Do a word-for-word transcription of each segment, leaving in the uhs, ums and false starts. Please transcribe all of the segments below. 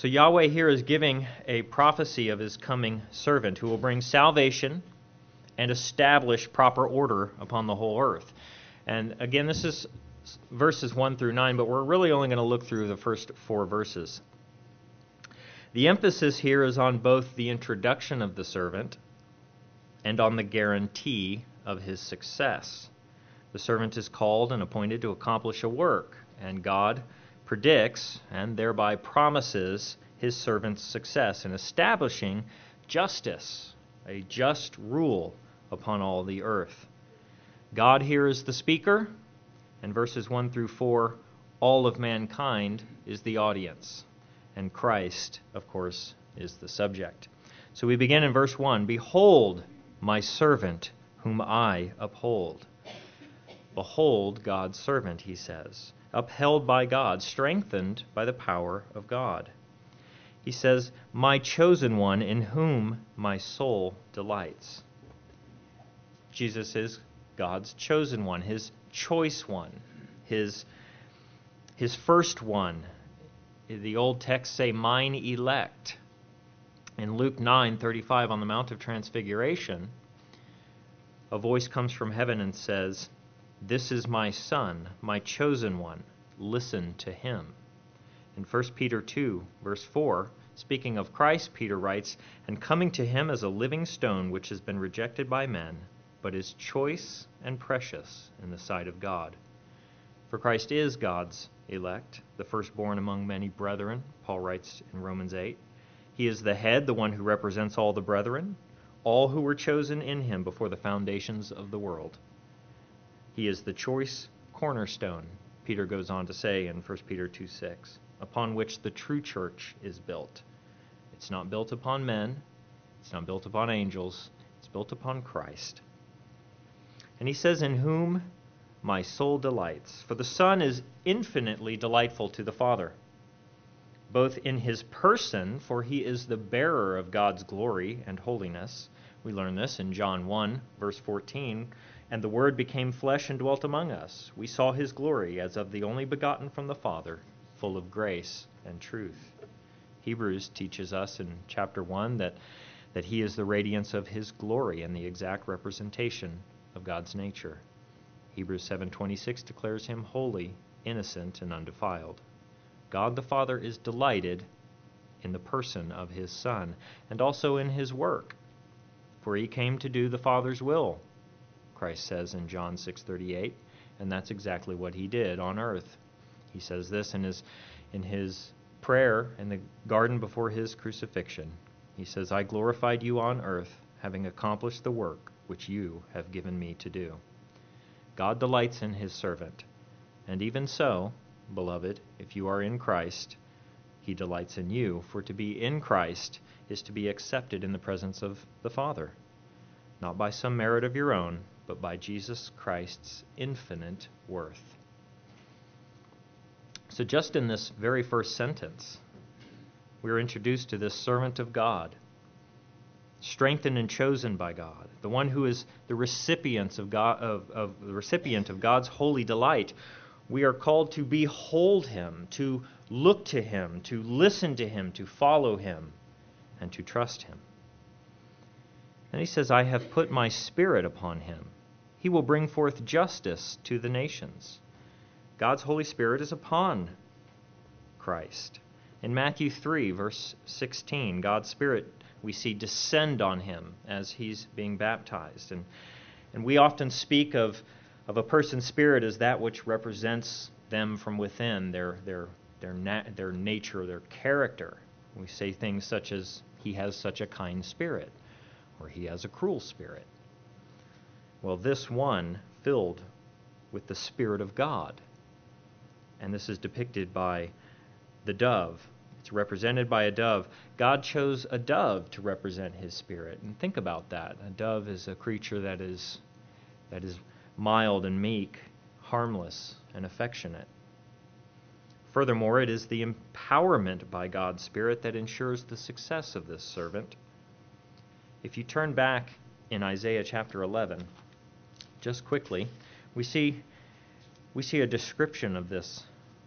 So Yahweh here is giving a prophecy of his coming servant who will bring salvation and establish proper order upon the whole earth. And again, this is verses one through nine, but we're really only going to look through the first four verses. The emphasis here is on both the introduction of the servant and on the guarantee of his success. The servant is called and appointed to accomplish a work, and God predicts and thereby promises his servant's success in establishing justice, a just rule upon all the earth. God here is the speaker, and verses one through four, all of mankind is the audience. And Christ, of course, is the subject. So we begin in verse one. Behold, my servant, whom I uphold. Behold, God's servant, he says, upheld by God, strengthened by the power of God. He says, my chosen one, in whom my soul delights. Jesus is God's chosen one, his choice one, his, his first one. The old texts say, mine elect. In Luke nine thirty-five, on the Mount of Transfiguration, a voice comes from heaven and says, this is my Son, my chosen one. Listen to him. In First Peter two, verse four, speaking of Christ, Peter writes, and coming to him as a living stone which has been rejected by men, but is choice and precious in the sight of God. For Christ is God's elect, the firstborn among many brethren, Paul writes in Romans eight. He is the head, the one who represents all the brethren, all who were chosen in him before the foundations of the world. He is the choice cornerstone, Peter goes on to say in First Peter two six, upon which the true church is built. It's not built upon men, it's not built upon angels, it's built upon Christ. And he says, in whom my soul delights. For the Son is infinitely delightful to the Father, both in his person, for he is the bearer of God's glory and holiness. We learn this in John one, verse fourteen. And the Word became flesh and dwelt among us. We saw his glory as of the only begotten from the Father, full of grace and truth. Hebrews teaches us in chapter one that, that he is the radiance of his glory and the exact representation of God's nature. Hebrews seven twenty-six declares him holy, innocent, and undefiled. God the Father is delighted in the person of his Son, and also in his work, for he came to do the Father's will, Christ says in John six thirty-eight, and that's exactly what he did on earth. He says this in his, in his prayer in the garden before his crucifixion. He says, I glorified you on earth, having accomplished the work which you have given me to do. God delights in his servant, and even so, beloved, if you are in Christ, he delights in you, for to be in Christ is to be accepted in the presence of the Father, not by some merit of your own, but by Jesus Christ's infinite worth. So just in this very first sentence, we are introduced to this servant of God, strengthened and chosen by God, the one who is the recipient of God, of, of the recipient of God's holy delight. We are called to behold him, to look to him, to listen to him, to follow him, and to trust him. And he says, I have put my spirit upon him. He will bring forth justice to the nations. God's Holy Spirit is upon Christ. In Matthew three, verse sixteen, God's Spirit we see descend on him as he's being baptized. And, and we often speak of, of a person's spirit as that which represents them from within, their, their, their, na- their nature, their character. We say things such as, he has such a kind spirit, or he has a cruel spirit. Well, this one filled with the Spirit of God. And this is depicted by the dove. It's represented by a dove. God chose a dove to represent his Spirit. And think about that. A dove is a creature that is, that is mild and meek, harmless and affectionate. Furthermore, it is the empowerment by God's Spirit that ensures the success of this servant. If you turn back in Isaiah chapter eleven, just quickly, we see we see a description of this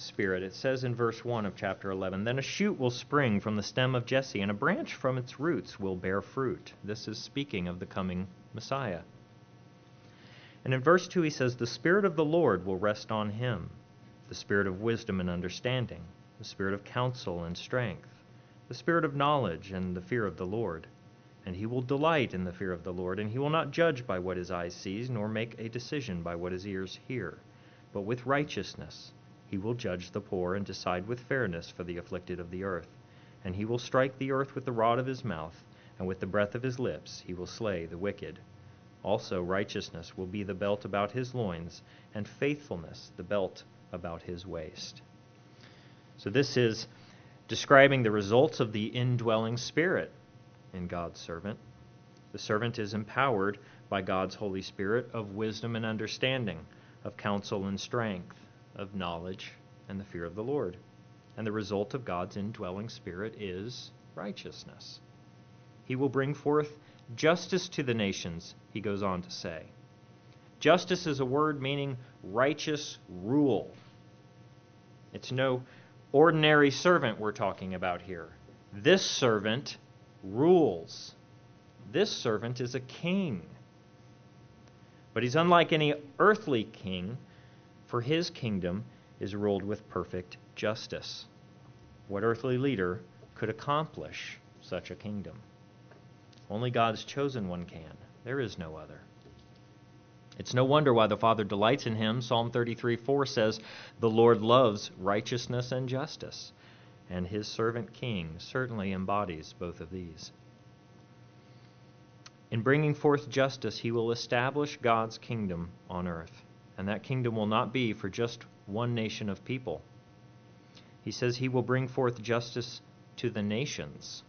Spirit. It says in verse one of chapter eleven, "Then a shoot will spring from the stem of Jesse, and a branch from its roots will bear fruit." This is speaking of the coming Messiah. And in verse two he says, "The Spirit of the Lord will rest on him, the Spirit of wisdom and understanding, the Spirit of counsel and strength, the Spirit of knowledge and the fear of the Lord. And he will delight in the fear of the Lord, and he will not judge by what his eyes see, nor make a decision by what his ears hear. But with righteousness he will judge the poor and decide with fairness for the afflicted of the earth. And he will strike the earth with the rod of his mouth, and with the breath of his lips he will slay the wicked. Also righteousness will be the belt about his loins, and faithfulness the belt about his waist." So this is describing the results of the indwelling Spirit in God's servant. The servant is empowered by God's Holy Spirit of wisdom and understanding, of counsel and strength, of knowledge and the fear of the Lord. And the result of God's indwelling Spirit is righteousness. He will bring forth justice to the nations, he goes on to say. Justice is a word meaning righteous rule. It's no ordinary servant we're talking about here. This servant rules. This servant is a king. But he's unlike any earthly king, for his kingdom is ruled with perfect justice. What earthly leader could accomplish such a kingdom? Only God's chosen one can. There is no other. It's no wonder why the Father delights in him. Psalm thirty-three four says, "The Lord loves righteousness and justice," and his servant king certainly embodies both of these. In bringing forth justice, he will establish God's kingdom on earth, and that kingdom will not be for just one nation of people. He says he will bring forth justice to the nations.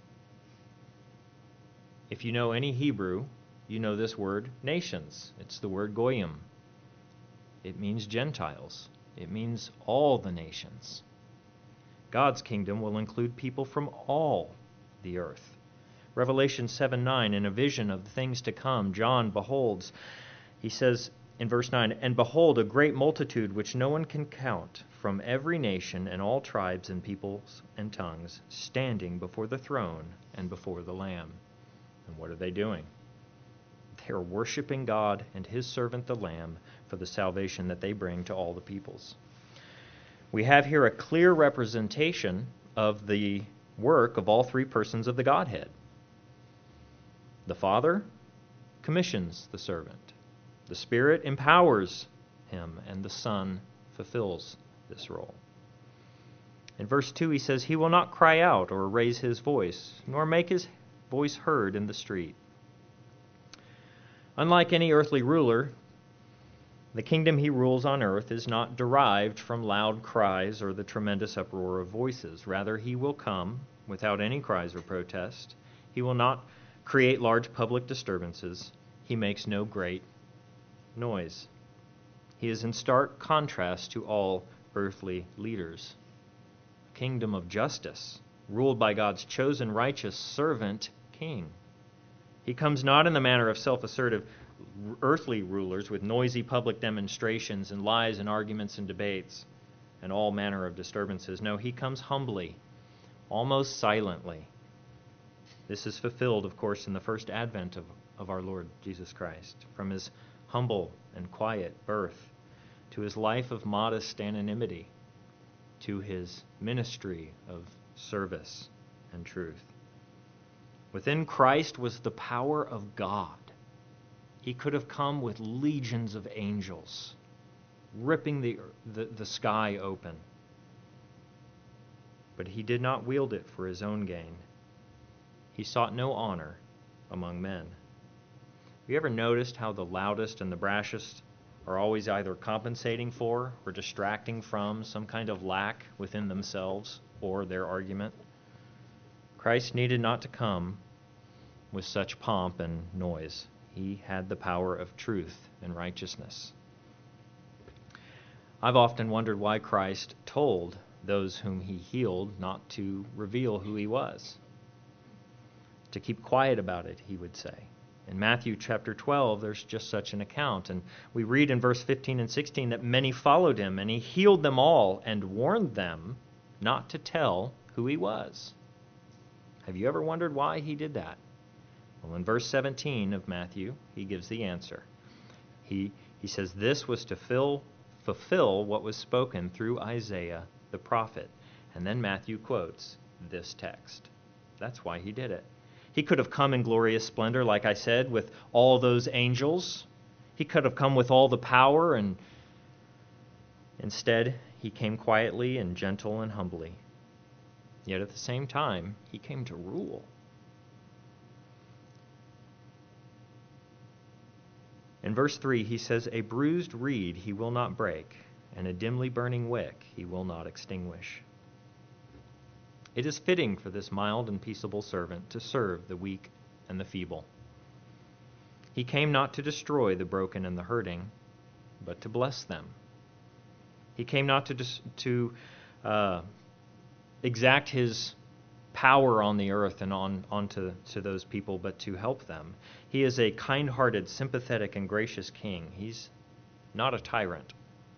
If you know any Hebrew, you know this word, nations. It's the word goyim. It means Gentiles. It means all the nations. God's kingdom will include people from all the earth. Revelation seven nine, in a vision of the things to come, John beholds, he says in verse nine, "And behold, a great multitude which no one can count, from every nation and all tribes and peoples and tongues, standing before the throne and before the Lamb." And what are they doing? They are worshiping God and his servant the Lamb for the salvation that they bring to all the peoples. We have here a clear representation of the work of all three persons of the Godhead. The Father commissions the servant. The Spirit empowers him, and the Son fulfills this role. In verse two he says, "He will not cry out or raise his voice, nor make his voice heard in the street." Unlike any earthly ruler, the kingdom he rules on earth is not derived from loud cries or the tremendous uproar of voices. Rather, he will come without any cries or protest. He will not create large public disturbances. He makes no great noise. He is in stark contrast to all earthly leaders. A kingdom of justice, ruled by God's chosen righteous servant king. He comes not in the manner of self-assertive earthly rulers with noisy public demonstrations and lies and arguments and debates and all manner of disturbances. No, he comes humbly, almost silently. This is fulfilled, of course, in the first advent of, of our Lord Jesus Christ. From his humble and quiet birth to his life of modest anonymity to his ministry of service and truth. Within Christ was the power of God. He could have come with legions of angels, ripping the, the, the sky open. But he did not wield it for his own gain. He sought no honor among men. Have you ever noticed how the loudest and the brashest are always either compensating for or distracting from some kind of lack within themselves or their argument? Christ needed not to come with such pomp and noise. He had the power of truth and righteousness. I've often wondered why Christ told those whom he healed not to reveal who he was. To keep quiet about it, he would say. In Matthew chapter twelve, there's just such an account. And we read in verse fifteen and sixteen that many followed him, and he healed them all and warned them not to tell who he was. Have you ever wondered why he did that? Well, in verse seventeen of Matthew, he gives the answer. He, he says, this was to fill, fulfill what was spoken through Isaiah the prophet. And then Matthew quotes this text. That's why he did it. He could have come in glorious splendor, like I said, with all those angels. He could have come with all the power, and instead he came quietly and gentle and humbly. Yet at the same time, he came to rule. In verse three, he says, a bruised reed he will not break, and a dimly burning wick he will not extinguish. It is fitting for this mild and peaceable servant to serve the weak and the feeble. He came not to destroy the broken and the hurting, but to bless them. He came not to dis- to uh, exact his power on the earth and on onto to those people, but to help them. He is a kind-hearted, sympathetic, and gracious king. He's not a tyrant.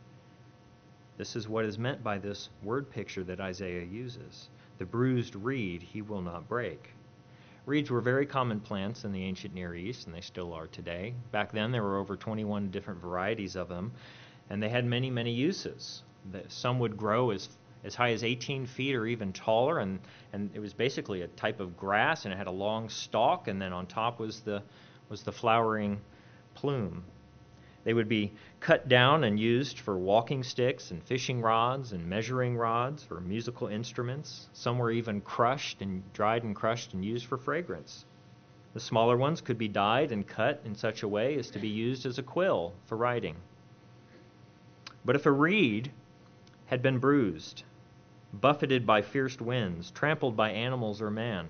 This is what is meant by this word picture that Isaiah uses. The bruised reed he will not break. Reeds were very common plants in the ancient Near East, and they still are today. Back then there were over twenty-one different varieties of them, and they had many, many uses. Some would grow as as high as eighteen feet or even taller, and, and it was basically a type of grass, and it had a long stalk, and then on top was the was the flowering plume. They would be cut down and used for walking sticks and fishing rods and measuring rods for musical instruments. Some were even crushed and dried and crushed and used for fragrance. The smaller ones could be dyed and cut in such a way as to be used as a quill for writing. But if a reed had been bruised, buffeted by fierce winds, trampled by animals or man,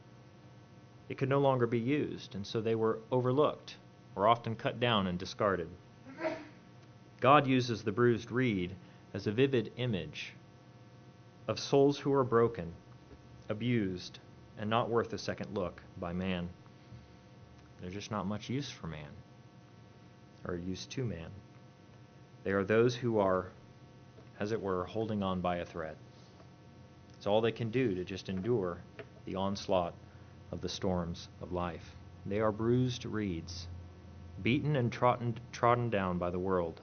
it could no longer be used, and so they were overlooked or often cut down and discarded. God uses the bruised reed as a vivid image of souls who are broken, abused, and not worth a second look by man. They're just not much use for man, or use to man. They are those who are, as it were, holding on by a thread. It's all they can do to just endure the onslaught of the storms of life. They are bruised reeds, beaten and trodden, trodden down by the world.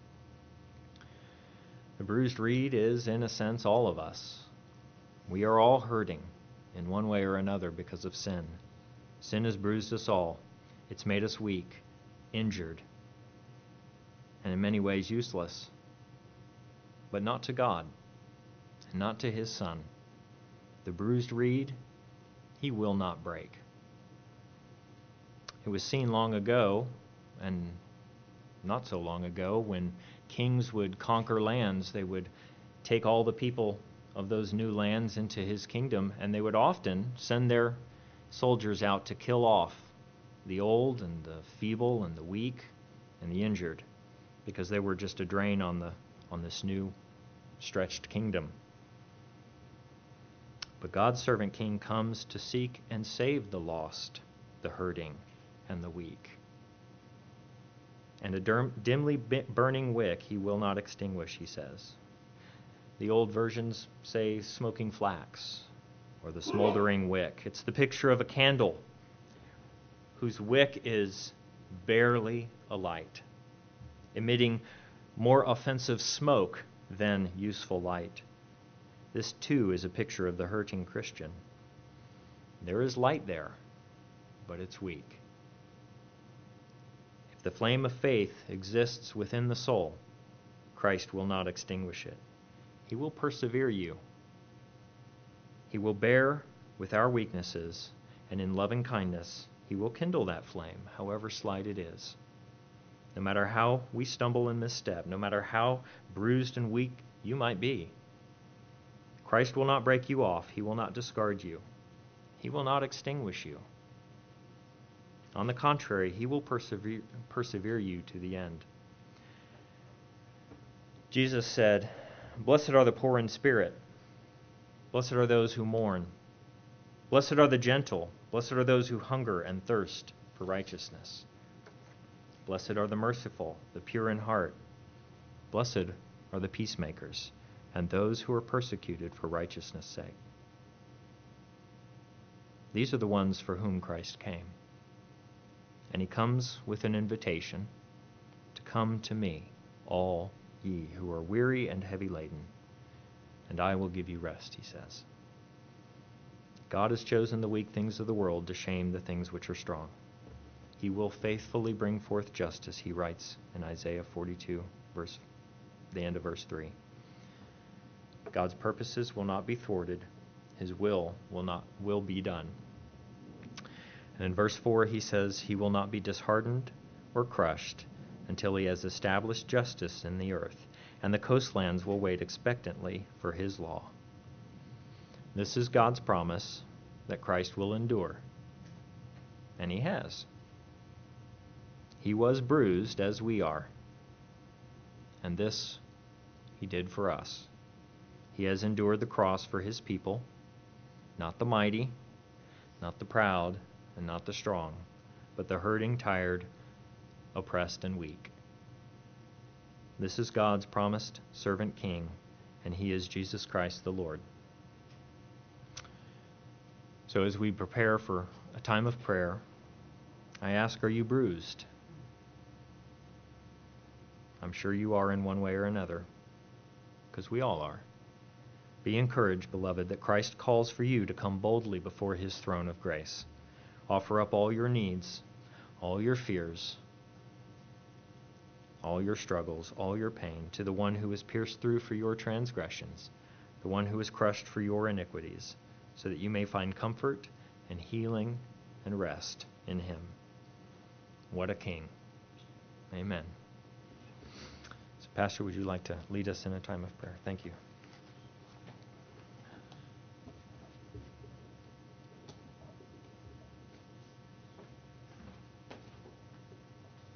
The bruised reed is, in a sense, all of us. We are all hurting in one way or another because of sin. Sin has bruised us all. It's made us weak, injured, and in many ways useless. But not to God, and not to his Son. The bruised reed, he will not break. It was seen long ago, and not so long ago, when kings would conquer lands. They would take all the people of those new lands into his kingdom, and they would often send their soldiers out to kill off the old and the feeble and the weak and the injured, because they were just a drain on the on this new stretched kingdom. But God's servant king comes to seek and save the lost, the hurting, and the weak. And a dimly burning wick he will not extinguish, he says. The old versions say smoking flax, or the smoldering wick. It's the picture of a candle whose wick is barely alight, emitting more offensive smoke than useful light. This too is a picture of the hurting Christian. There is light there, but it's weak. If the flame of faith exists within the soul, Christ will not extinguish it. He will persevere you. He will bear with our weaknesses, and in loving kindness, he will kindle that flame, however slight it is. No matter how we stumble and misstep, no matter how bruised and weak you might be, Christ will not break you off. He will not discard you. He will not extinguish you. On the contrary, he will persevere, persevere you to the end. Jesus said, "Blessed are the poor in spirit. Blessed are those who mourn. Blessed are the gentle. Blessed are those who hunger and thirst for righteousness. Blessed are the merciful, the pure in heart. Blessed are the peacemakers, and those who are persecuted for righteousness' sake. These are the ones for whom Christ came. And he comes with an invitation to come to me, all ye who are weary and heavy laden, and I will give you rest, he says. God has chosen the weak things of the world to shame the things which are strong. He will faithfully bring forth justice, he writes in Isaiah forty-two, verse, the end of verse three. God's purposes will not be thwarted. His will will not will be done. And in verse four he says, he will not be disheartened or crushed until he has established justice in the earth, and the coastlands will wait expectantly for his law. This is God's promise that Christ will endure. And he has. He was bruised as we are. And this he did for us. He has endured the cross for his people, not the mighty, not the proud, and not the strong, but the hurting, tired, oppressed, and weak. This is God's promised servant king, and he is Jesus Christ the Lord. So as we prepare for a time of prayer, I ask, are you bruised? I'm sure you are in one way or another, because we all are. Be encouraged, beloved, that Christ calls for you to come boldly before his throne of grace. Offer up all your needs, all your fears, all your struggles, all your pain to the one who was pierced through for your transgressions, the one who was crushed for your iniquities, so that you may find comfort and healing and rest in him. What a king. Amen. So, Pastor, would you like to lead us in a time of prayer? Thank you.